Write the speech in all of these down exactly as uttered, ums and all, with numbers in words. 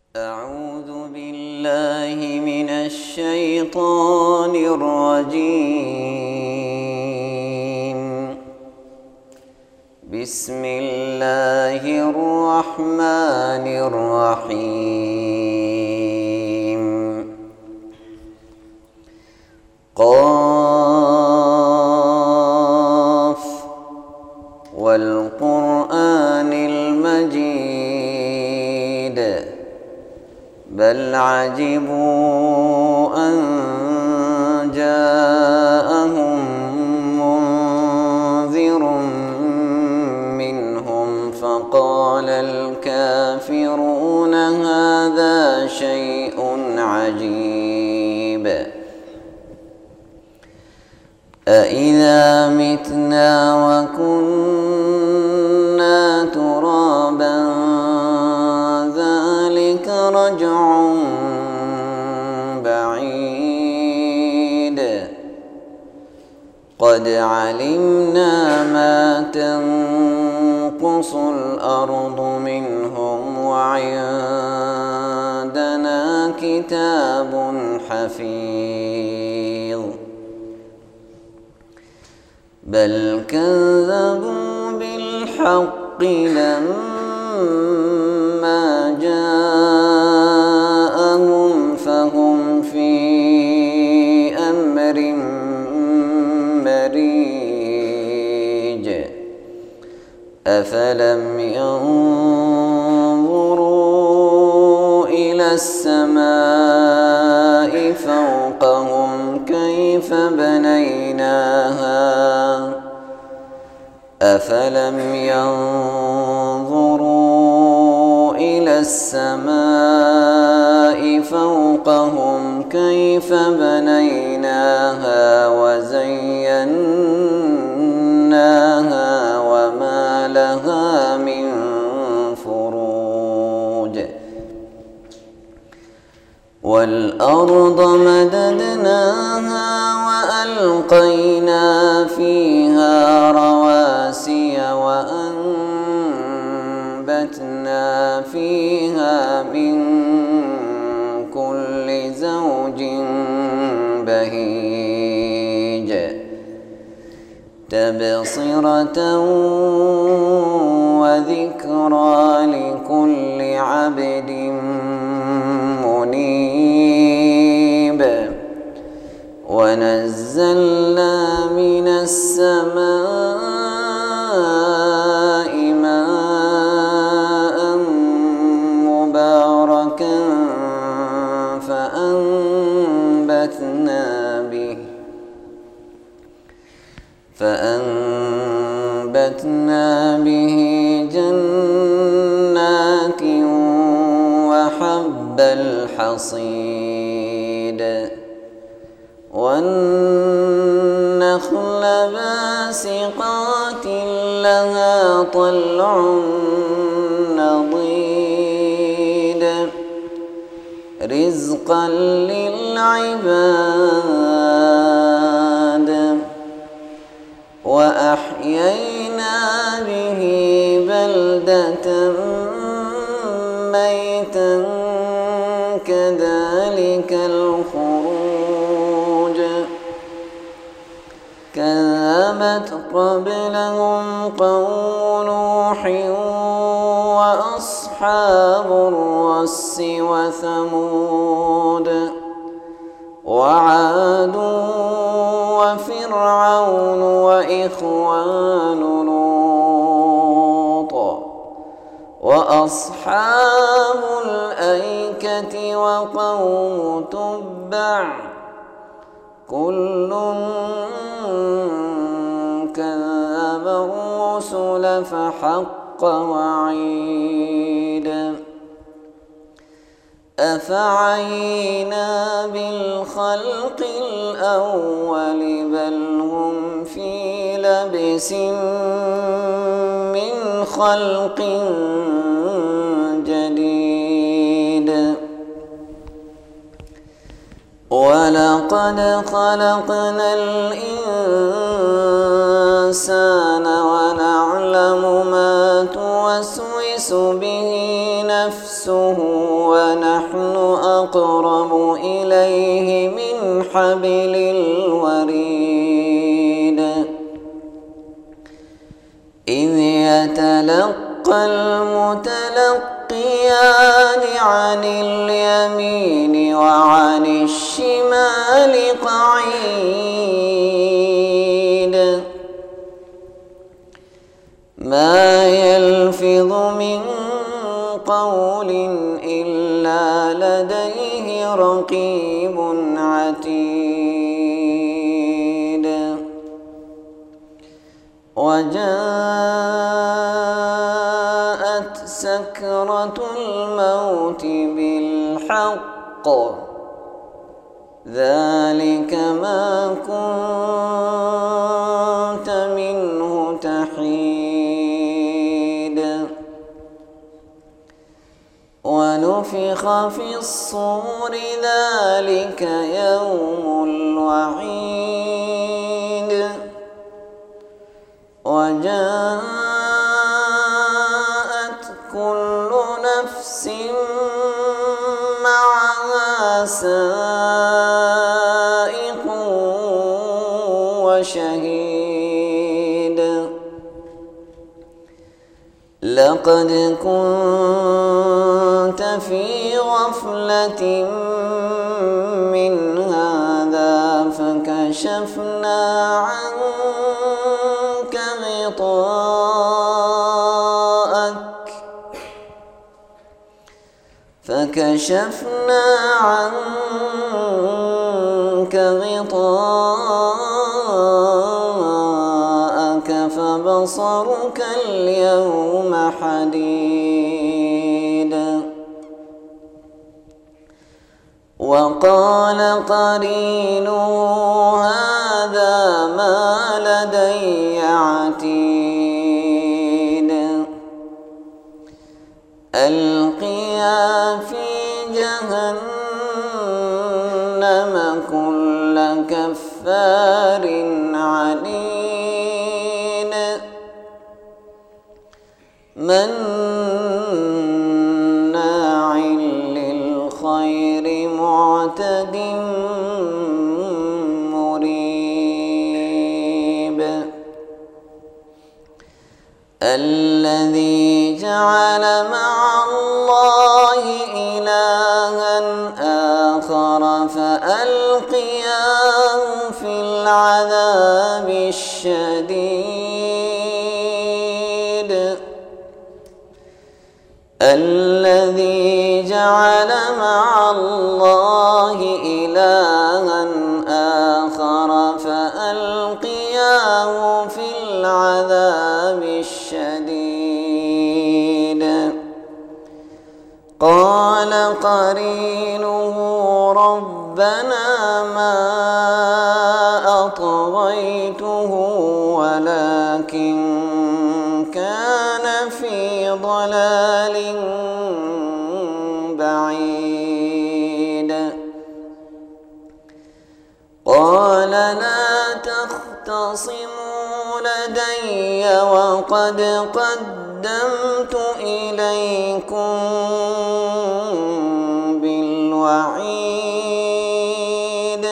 أعوذ بالله من الشيطان الرجيم. بسم الله الرحمن الرحيم. قاف والقرآن المجيد بل عجبوا أن جاءهم منذر منهم فقال الكافرون هذا شيء عجيب. أإذا متنا وكنا ترابا ذلك رجع بعيد. قد علمنا ما تنقص الأرض منهم وعندنا كتاب حفيظ. بل كذبوا بالحق لما جاءهم فهم في أمر مريج. أفلم ينظروا إلى السماء فوقهم كيف بنيناها أفلم ينظروا إلى السماء فوقهم كيف بنيناها وزيناها وما لها من فروج. والأرض مددناها وألقينا فيها رواسي وأنبتنا فيها من كل زوج بهيج. تبصرة وذكرى لكل عبد منيب. ونزلنا من السماء ماء مباركا فأنبتنا به فأنبتنا به جنات وحب الحصيد. والنخل باسقات لها طلع نضيد رزقا للعباد. وأحيينا به بلدة ميتا كذلك الخروج. كذبت قبلهم قوم نوح وأصحاب الرس وثمود وعاد وفرعون وإخوان لوط وأصحاب الأيكة وقوم تبع كل كذب الرسل فحق وعيد. أفعينا بالخلق الأول بل هم في لبس من خلق جديد. ولقد خلقنا الإنسان ونعلم ما توسوس به نفسه يمسه ونحن أقرب إليه من حبل الوريد إذ يتلقى المتلقيان عن اليمين وعن الشمال قعيد ما يلفظ من قول إلا لديه رقيب عتيد وجاءت سكرة الموت بالحق ذلك ما كنت منه تحيد ونفخ في الصور ذلك يوم الوعيد وجاءت كل نفس معها سائق وشهيد لقد كنت في غفلة من هذا فكشفنا عنك غطاءك فكشفنا عنك غطاءك فبصرك اليوم حديد وقال قرينه هذا ما لدي عتيد ألقيا في جهنم كل كفار عنيد مناع للخير معتد مريب الذي جعل مع الله إلها آخر فألقياه في العذاب الشديد الذي جعل مع الله إلها آخر فألقياه في العذاب الشديد قال قرينه ربنا ما أطغيته ولكن كان في ضلال بعيد قال لا تختصموا لدي وقد قدمت إليكم بالوعيد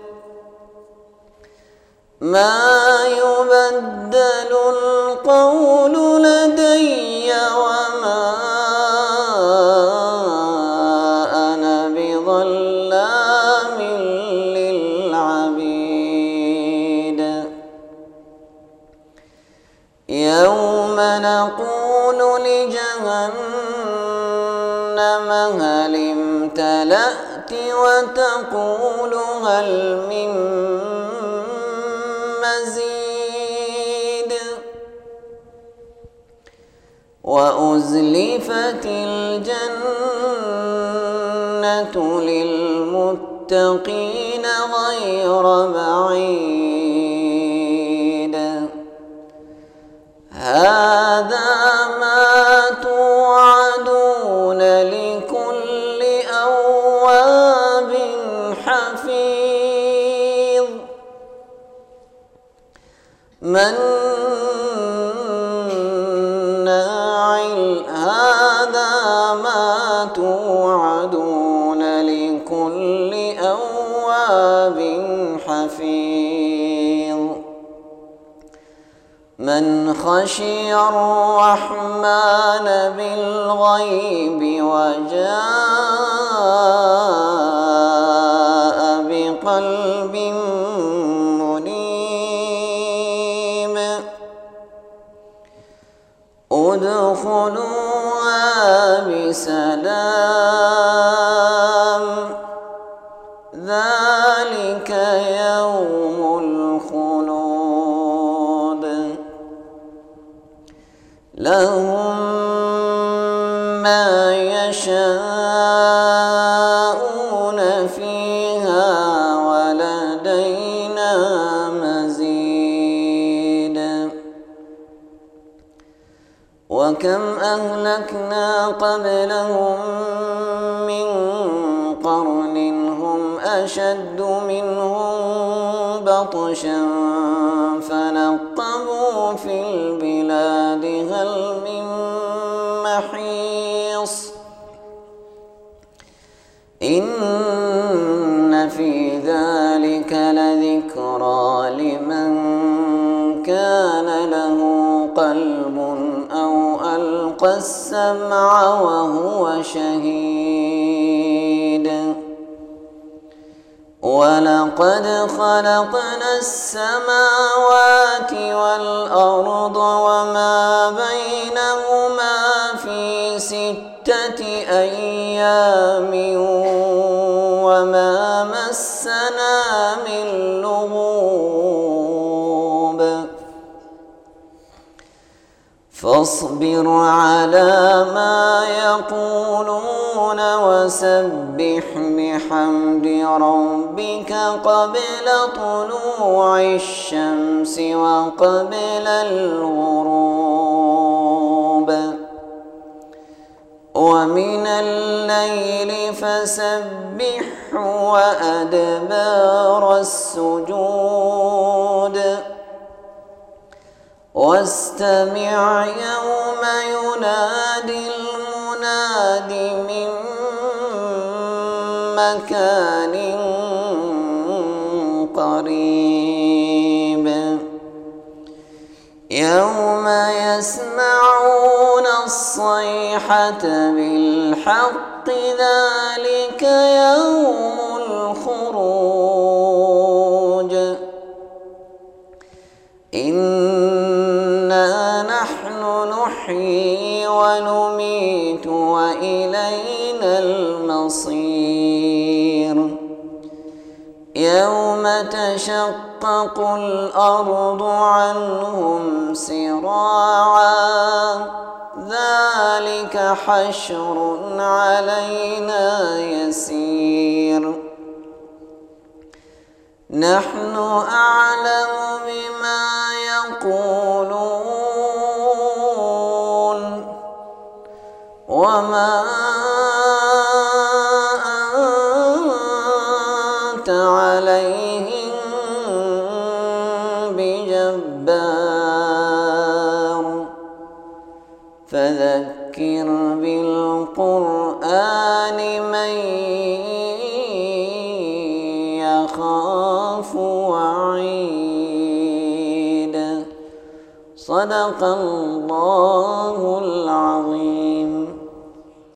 ما يبدل القول لدي وما أنا بظلام للعبيد يوم نقول لجهنم هل امتلأت وتقول هل من مزيد وأزلفت الجنة للمتقين غير بعيد هذا ما توعدون لكل أواب حفيظ مناع هذا ما من خشي الرحمن بالغيب وجاء بقلب منيب ادخلوها بسلام ذلك يوم الخلود لهم ما يشاءون فيها ولدينا مزيد وكم أهلكنا قبلهم من قرن هم أشد منهم بطشا فنقبوا في البلاد هل من محيص إن في ذلك لذكرى لمن كان له قلب أو ألقى السمع وهو شهيد ولقد خلقنا السماوات والأرض وما بينهما في ستة أيام وما مسنا من لغوب فاصبر على ما يقولون وسبح بحمد ربك قبل طلوع الشمس وقبل الغروب ومن الليل فسبح وأدبار السجود واستمع يوم ينادي المناد من مكان قريب يوم يسمعون الصيحة بالحق ذلك يوم الخروج إنا نحن نحيي ونميت وإلينا المصير يوم تشقق الأرض عنهم سراعا ذلك حشر علينا يسير نحن أعلم بما يقولون وما أنت عليهم بجبار فذكر بالقرآن من يخاف وعيد صدق الله العظيم.